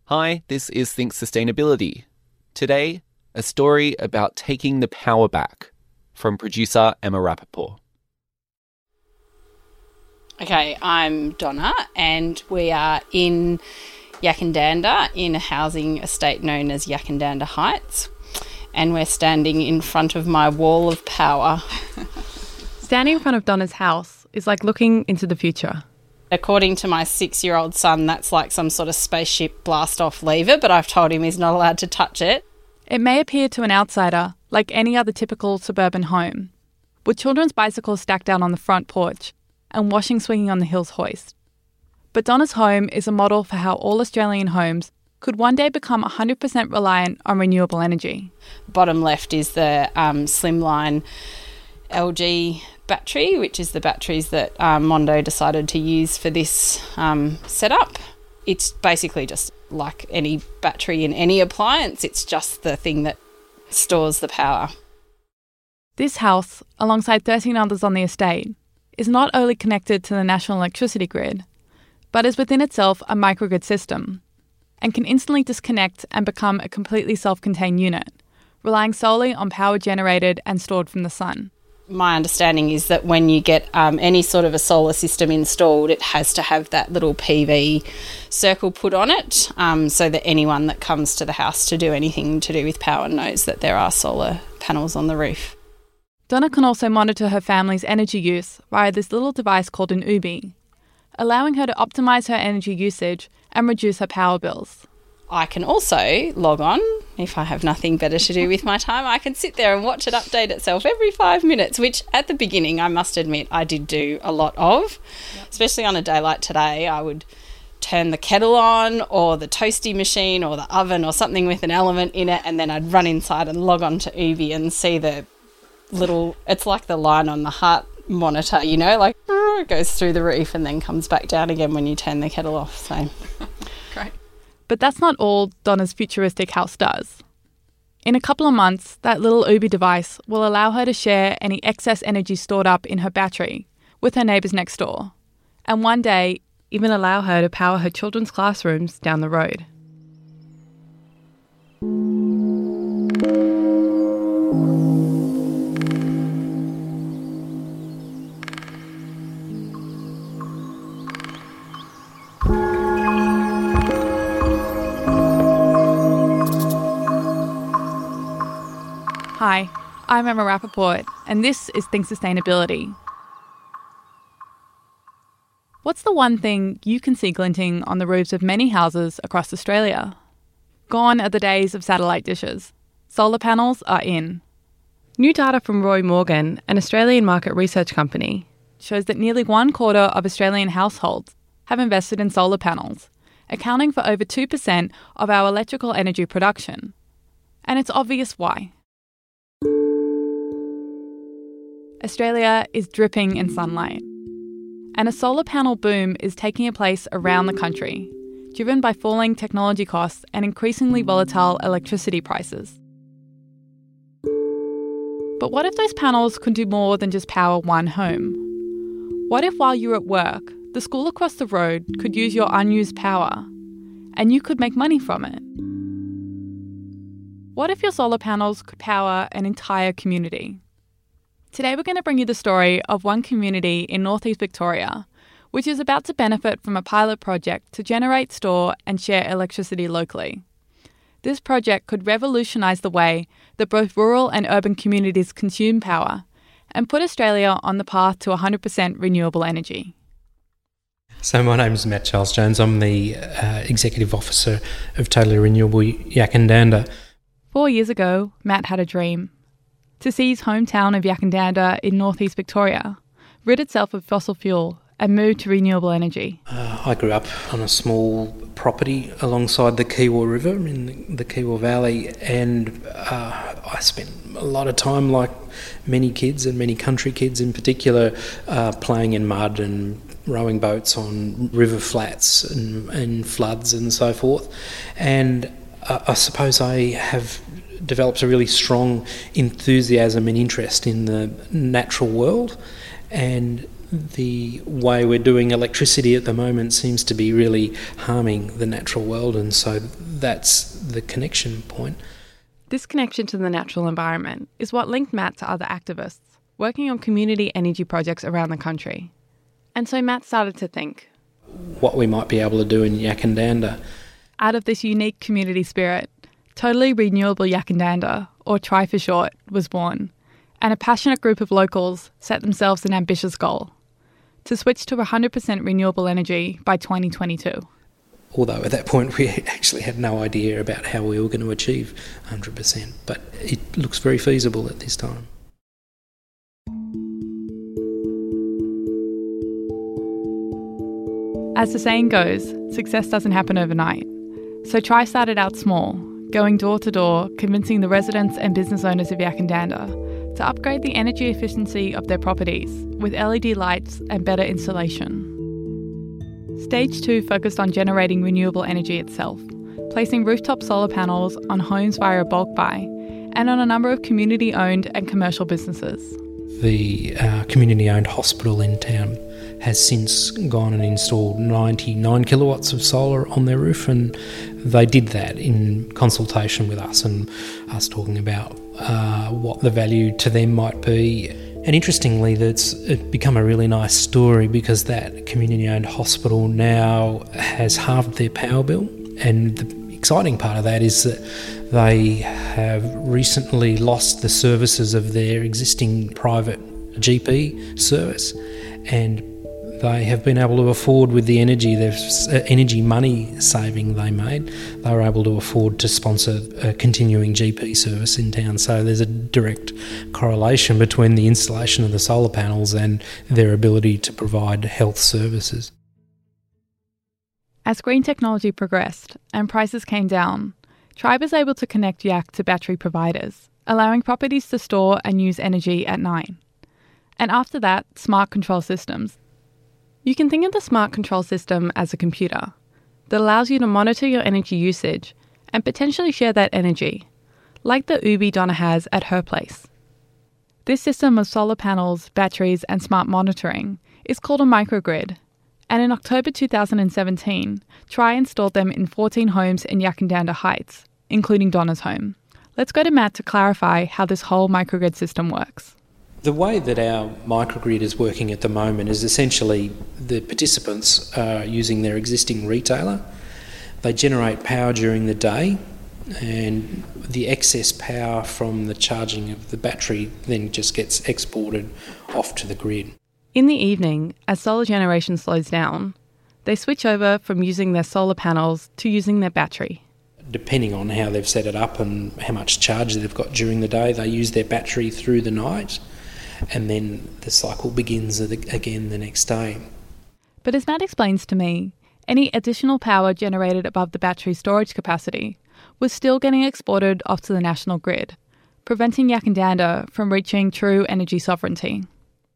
Hi, this is Think Sustainability. Today, a story about taking the power back from producer Emma Rappaport. Okay, I'm Donna and we are in Yackandandah in a housing estate known as Yackandandah Heights, and we're standing in front of my wall of power. Standing in front of Donna's house is like looking into the future. According to my 6-year-old son, that's like some sort of spaceship blast-off lever, but I've told him he's not allowed to touch it. It may appear to an outsider like any other typical suburban home, with children's bicycles stacked out on the front porch and washing swinging on the hill's hoist. But Donna's home is a model for how all Australian homes could one day become 100% reliant on renewable energy. Bottom left is the slimline LG battery, which is the batteries that Mondo decided to use for this setup. It's basically just like any battery in any appliance. It's just the thing that stores the power. This house, alongside 13 others on the estate, is not only connected to the national electricity grid, but is within itself a microgrid system and can instantly disconnect and become a completely self-contained unit, relying solely on power generated and stored from the sun. My understanding is that when you get any sort of a solar system installed, it has to have that little PV circle put on it so that anyone that comes to the house to do anything to do with power knows that there are solar panels on the roof. Donna can also monitor her family's energy use via this little device called an Ubi, allowing her to optimise her energy usage and reduce her power bills. I can also log on, if I have nothing better to do with my time, I can sit there and watch it update itself every 5 minutes, which at the beginning, I must admit, I did do a lot of. Yep. Especially on a day like today, I would turn the kettle on or the toasty machine or the oven or something with an element in it, and then I'd run inside and log on to Ubi and see the little, it's like the line on the heart monitor, you know, like it goes through the roof and then comes back down again when you turn the kettle off. So great. But that's not all Donna's futuristic house does. In a couple of months, that little Ubi device will allow her to share any excess energy stored up in her battery with her neighbours next door, and one day even allow her to power her children's classrooms down the road. Hi, I'm Emma Rappaport, and this is Think Sustainability. What's the one thing you can see glinting on the roofs of many houses across Australia? Gone are the days of satellite dishes. Solar panels are in. New data from Roy Morgan, an Australian market research company, shows that nearly 1/4 of Australian households have invested in solar panels, accounting for over 2% of our electrical energy production. And it's obvious why. Australia is dripping in sunlight, and a solar panel boom is taking place around the country, driven by falling technology costs and increasingly volatile electricity prices. But what if those panels could do more than just power one home? What if while you're at work, the school across the road could use your unused power, and you could make money from it? What if your solar panels could power an entire community? Today we're going to bring you the story of one community in northeast Victoria, which is about to benefit from a pilot project to generate, store and share electricity locally. This project could revolutionise the way that both rural and urban communities consume power and put Australia on the path to 100% renewable energy. So my name is Matt Charles Jones. I'm the Executive Officer of Totally Renewable Yackandandah. 4 years ago, Matt had a dream: to see his hometown of Yackandandah in northeast Victoria rid itself of fossil fuel and move to renewable energy. I grew up on a small property alongside the Kiewa River in the Kiewa Valley, and I spent a lot of time, like many kids and many country kids in particular, playing in mud and rowing boats on river flats and floods and so forth. And I suppose I have developed a really strong enthusiasm and interest in the natural world, and the way we're doing electricity at the moment seems to be really harming the natural world, and so that's the connection point. This connection to the natural environment is what linked Matt to other activists working on community energy projects around the country. And so Matt started to think what we might be able to do in Yackandandah. Out of this unique community spirit, Totally Renewable Yackandandah, or TRY for short, was born, and a passionate group of locals set themselves an ambitious goal: to switch to 100% renewable energy by 2022. Although at that point we actually had no idea about how we were going to achieve 100%, but it looks very feasible at this time. As the saying goes, success doesn't happen overnight. So TRY started out small, going door to door, convincing the residents and business owners of Yackandandah to upgrade the energy efficiency of their properties with LED lights and better insulation. Stage 2 focused on generating renewable energy itself, placing rooftop solar panels on homes via a bulk buy and on a number of community-owned and commercial businesses. The community-owned hospital in town has since gone and installed 99 kilowatts of solar on their roof, and they did that in consultation with us and us talking about what the value to them might be. And interestingly, it's become a really nice story because that community-owned hospital now has halved their power bill, and the exciting part of that is that they have recently lost the services of their existing private GP service, and they have been able to afford, with the energy money saving they made, they were able to afford to sponsor a continuing GP service in town. So there's a direct correlation between the installation of the solar panels and their ability to provide health services. As green technology progressed and prices came down, TRY was able to connect Yak to battery providers, allowing properties to store and use energy at night. And after that, smart control systems. You can think of the smart control system as a computer that allows you to monitor your energy usage and potentially share that energy, like the Ubi Donna has at her place. This system of solar panels, batteries and smart monitoring is called a microgrid, and in October 2017, TRY installed them in 14 homes in Yackandandah Heights, including Donna's home. Let's go to Matt to clarify how this whole microgrid system works. The way that our microgrid is working at the moment is essentially the participants are using their existing retailer. They generate power during the day, and the excess power from the charging of the battery then just gets exported off to the grid. In the evening, as solar generation slows down, they switch over from using their solar panels to using their battery. Depending on how they've set it up and how much charge they've got during the day, they use their battery through the night, and then the cycle begins again the next day. But as Matt explains to me, any additional power generated above the battery storage capacity was still getting exported off to the national grid, preventing Yackandandah from reaching true energy sovereignty.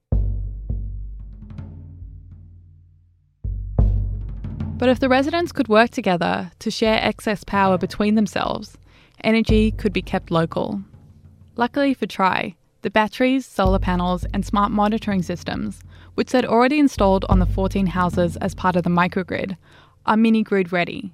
But if the residents could work together to share excess power between themselves, energy could be kept local. Luckily for TRY, the batteries, solar panels and smart monitoring systems, which they'd already installed on the 14 houses as part of the microgrid, are mini-grid ready.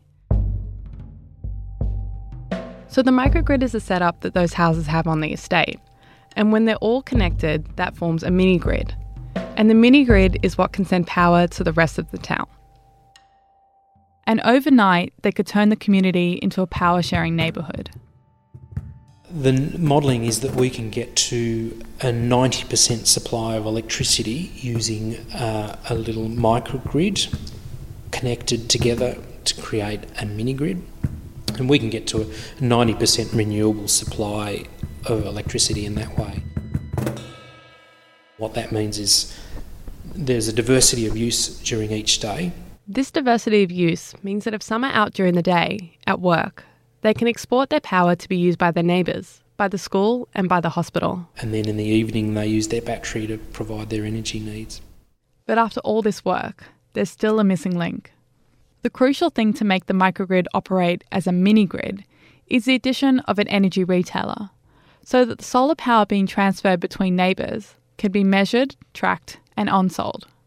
So the microgrid is a setup that those houses have on the estate, and when they're all connected, that forms a mini-grid. And the mini-grid is what can send power to the rest of the town. And overnight, they could turn the community into a power-sharing neighbourhood. The modelling is that we can get to a 90% supply of electricity using a little microgrid connected together to create a mini-grid. And we can get to a 90% renewable supply of electricity in that way. What that means is there's a diversity of use during each day. This diversity of use means that if some are out during the day, at work, they can export their power to be used by their neighbours, by the school and by the hospital. And then in the evening they use their battery to provide their energy needs. But after all this work, there's still a missing link. The crucial thing to make the microgrid operate as a mini-grid is the addition of an energy retailer, so that the solar power being transferred between neighbours can be measured, tracked and on-sold.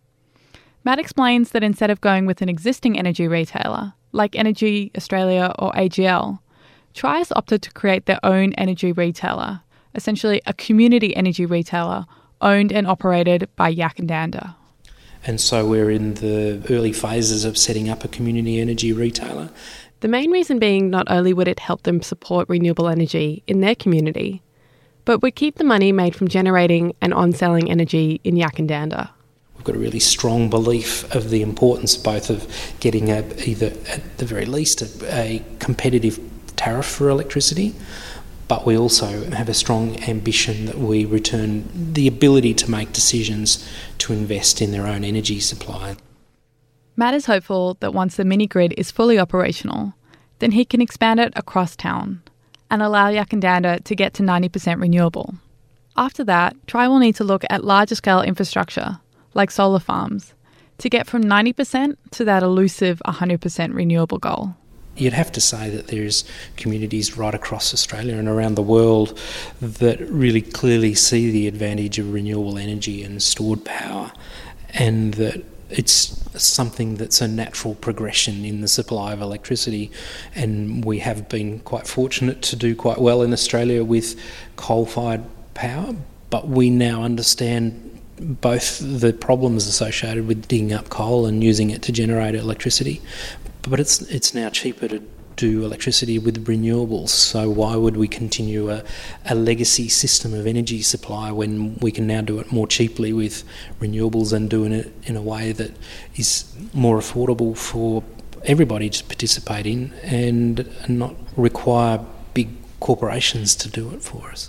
Matt explains that instead of going with an existing energy retailer, like Energy Australia or AGL, Tri has opted to create their own energy retailer, essentially a community energy retailer owned and operated by Yackandandah. And so we're in the early phases of setting up a community energy retailer. The main reason being not only would it help them support renewable energy in their community, but would keep the money made from generating and on-selling energy in Yackandandah. We've got a really strong belief of the importance both of getting either at the very least a competitive tariff for electricity, but we also have a strong ambition that we return the ability to make decisions to invest in their own energy supply. Matt is hopeful that once the mini-grid is fully operational, then he can expand it across town and allow Yackandandah to get to 90% renewable. After that, Tri will need to look at larger-scale infrastructure, like solar farms, to get from 90% to that elusive 100% renewable goal. You'd have to say that there's communities right across Australia and around the world that really clearly see the advantage of renewable energy and stored power, and that it's something that's a natural progression in the supply of electricity. And we have been quite fortunate to do quite well in Australia with coal-fired power, but we now understand both the problems associated with digging up coal and using it to generate electricity, but it's now cheaper to do electricity with renewables. So why would we continue a legacy system of energy supply when we can now do it more cheaply with renewables and doing it in a way that is more affordable for everybody to participate in and not require big corporations to do it for us?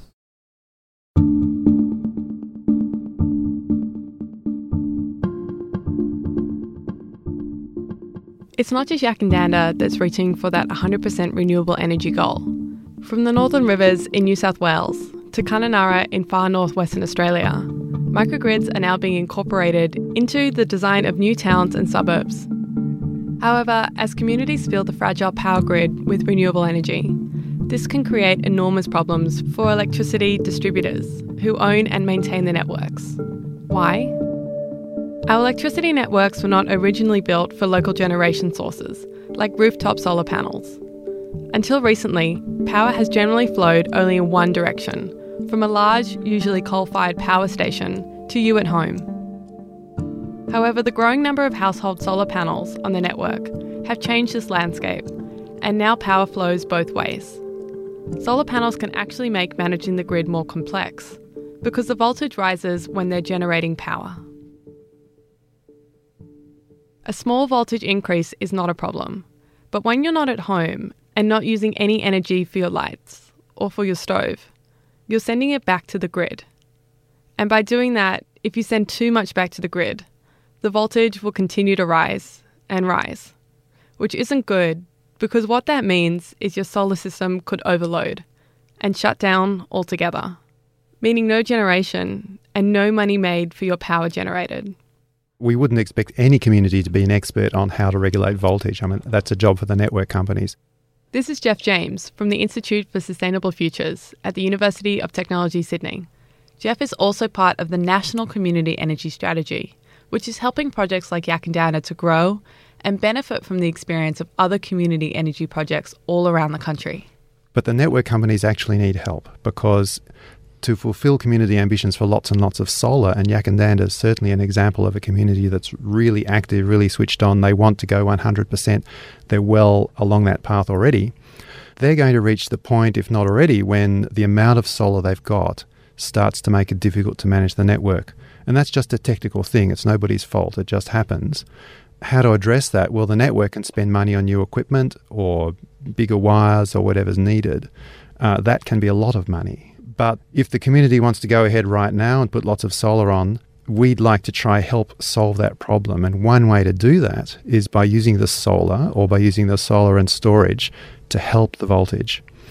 It's not just Yackandandah that's reaching for that 100% renewable energy goal. From the Northern Rivers in New South Wales to Kununurra in far northwestern Australia, microgrids are now being incorporated into the design of new towns and suburbs. However, as communities fill the fragile power grid with renewable energy, this can create enormous problems for electricity distributors who own and maintain the networks. Why? Our electricity networks were not originally built for local generation sources, like rooftop solar panels. Until recently, power has generally flowed only in one direction, from a large, usually coal-fired power station to you at home. However, the growing number of household solar panels on the network have changed this landscape, and now power flows both ways. Solar panels can actually make managing the grid more complex, because the voltage rises when they're generating power. A small voltage increase is not a problem, but when you're not at home and not using any energy for your lights or for your stove, you're sending it back to the grid. And by doing that, if you send too much back to the grid, the voltage will continue to rise and rise, which isn't good because what that means is your solar system could overload and shut down altogether, meaning no generation and no money made for your power generated. We wouldn't expect any community to be an expert on how to regulate voltage. I mean, that's a job for the network companies. This is Jeff James from the Institute for Sustainable Futures at the University of Technology, Sydney. Jeff is also part of the National Community Energy Strategy, which is helping projects like Yackandandah to grow and benefit from the experience of other community energy projects all around the country. But the network companies actually need help because to fulfil community ambitions for lots and lots of solar, and Yackandandah is certainly an example of a community that's really active, really switched on. They want to go 100%. They're well along that path already. They're going to reach the point, if not already, when the amount of solar they've got starts to make it difficult to manage the network. And that's just a technical thing. It's nobody's fault. It just happens. How to address that? Well, the network can spend money on new equipment or bigger wires or whatever's needed. That can be a lot of money. But if the community wants to go ahead right now and put lots of solar on, we'd like to try help solve that problem. And one way to do that is by using the solar or by using the solar and storage to help the voltage.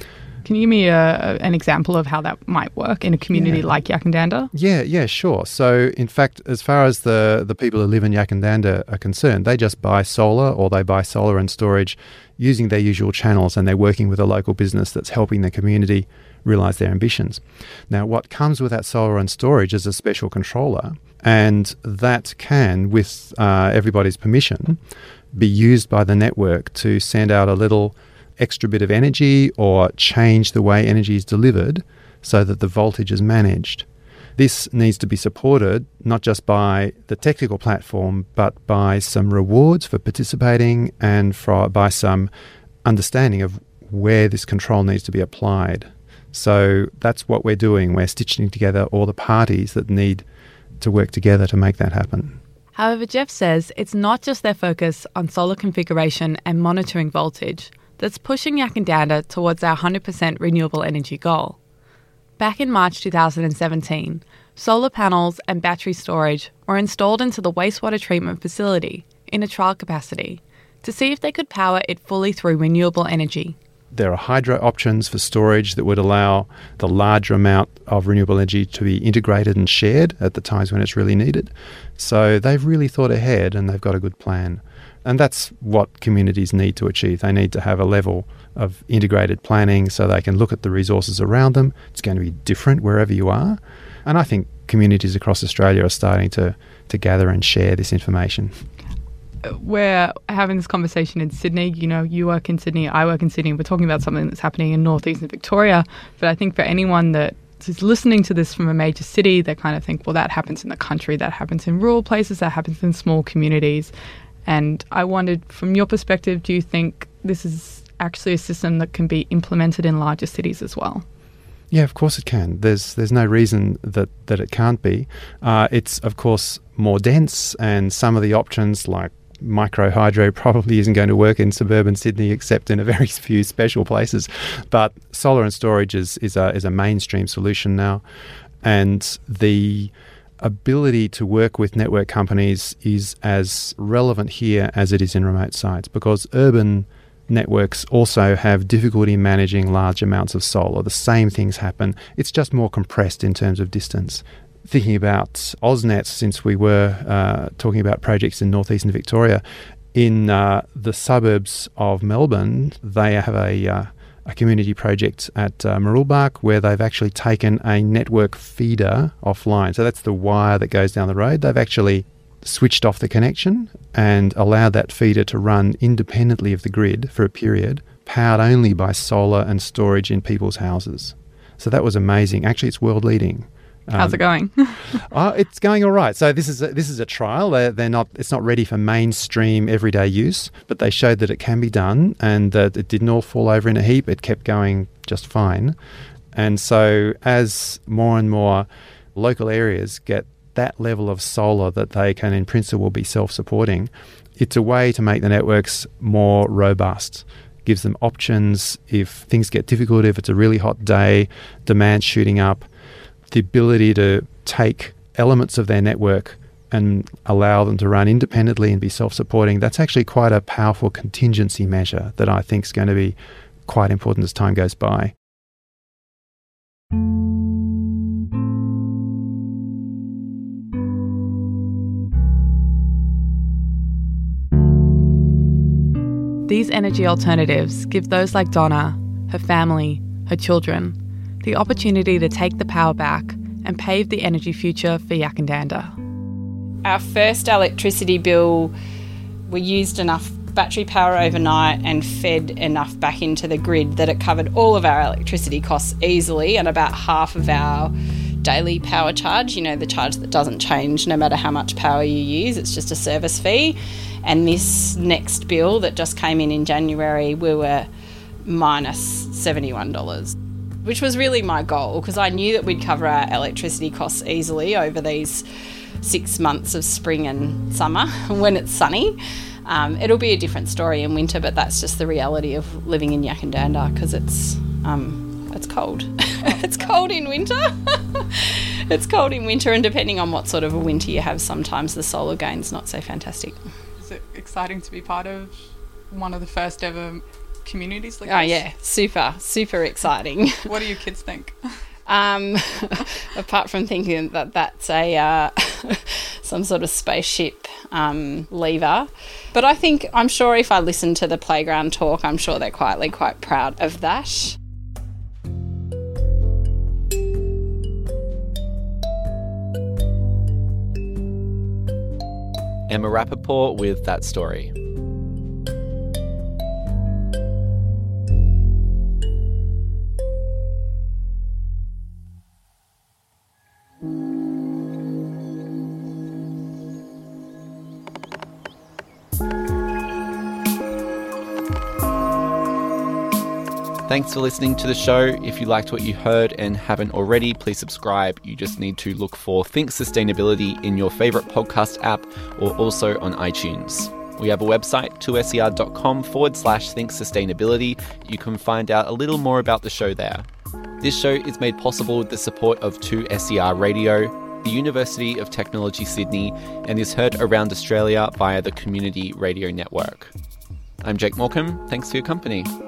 Can you give me an example of how that might work in a community like Yackandandah? Yeah, sure. So, in fact, as far as the people who live in Yackandandah are concerned, they just buy solar, or they buy solar and storage using their usual channels, and they're working with a local business that's helping the community realise their ambitions. Now, what comes with that solar and storage is a special controller, and that can, with everybody's permission, be used by the network to send out a little extra bit of energy or change the way energy is delivered so that the voltage is managed. This needs to be supported not just by the technical platform, but by some rewards for participating and by some understanding of where this control needs to be applied. So that's what we're doing. We're stitching together all the parties that need to work together to make that happen. However, Jeff says it's not just their focus on solar configuration and monitoring voltage that's pushing Yackandandah towards our 100% renewable energy goal. Back in March 2017, solar panels and battery storage were installed into the wastewater treatment facility in a trial capacity to see if they could power it fully through renewable energy. There are hydro options for storage that would allow the larger amount of renewable energy to be integrated and shared at the times when it's really needed. So they've really thought ahead and they've got a good plan. And that's what communities need to achieve. They need to have a level of integrated planning so they can look at the resources around them. It's going to be different wherever you are. And I think communities across Australia are starting to gather and share this information. We're having this conversation in Sydney. You know, you work in Sydney, I work in Sydney. We're talking about something that's happening in northeastern Victoria. But I think for anyone that is listening to this from a major city, they kind of think, well, that happens in the country, that happens in rural places, that happens in small communities. And I wondered, from your perspective, do you think this is actually a system that can be implemented in larger cities as well? Yeah, of course it can. There's no reason that it can't be. It's, of course, more dense, and some of the options like micro hydro probably isn't going to work in suburban Sydney except in a very few special places. But solar and storage is a mainstream solution now. And the ability to work with network companies is as relevant here as it is in remote sites, because urban networks also have difficulty managing large amounts of solar. The same things happen. It's just more compressed in terms of distance. Thinking about AusNet, since we were talking about projects in northeastern Victoria, in the suburbs of Melbourne, they have a community project at Mooroolbark where they've actually taken a network feeder offline. So that's the wire that goes down the road. They've actually switched off the connection and allowed that feeder to run independently of the grid for a period, powered only by solar and storage in people's houses. So that was amazing. Actually, it's world leading. How's it going? It's going all right. So this is a trial. It's not ready for mainstream everyday use, but they showed that it can be done and that it didn't all fall over in a heap. It kept going just fine. And so as more and more local areas get that level of solar that they can in principle be self-supporting, it's a way to make the networks more robust. Gives them options if things get difficult, if it's a really hot day, demand shooting up. The ability to take elements of their network and allow them to run independently and be self-supporting, that's actually quite a powerful contingency measure that I think is going to be quite important as time goes by. These energy alternatives give those like Donna, her family, her children, the opportunity to take the power back and pave the energy future for Yackandandah. Our first electricity bill, we used enough battery power overnight and fed enough back into the grid that it covered all of our electricity costs easily and about half of our daily power charge, you know, the charge that doesn't change no matter how much power you use, it's just a service fee. And this next bill that just came in January, we were minus $71. Which was really my goal, because I knew that we'd cover our electricity costs easily over these 6 months of spring and summer when it's sunny. It'll be a different story in winter, but that's just the reality of living in Yackandandah, because it's cold. It's cold in winter. It's cold in winter, and depending on what sort of a winter you have, sometimes the solar gain's not so fantastic. Is it exciting to be part of one of the first ever communities like Oh, this? yeah. Super exciting. What do your kids think? Apart from thinking that that's a some sort of spaceship lever. But I'm sure if I listen to the playground talk, I'm sure they're quietly quite proud of that. Emma Rappaport with that story. Thanks for listening to the show. If you liked what you heard and haven't already, please subscribe. You just need to look for Think Sustainability in your favourite podcast app or also on iTunes. We have a website, 2ser.com/Think Sustainability. You can find out a little more about the show there. This show is made possible with the support of 2SER Radio, the University of Technology Sydney, and is heard around Australia via the Community Radio Network. I'm Jake Morecambe. Thanks for your company.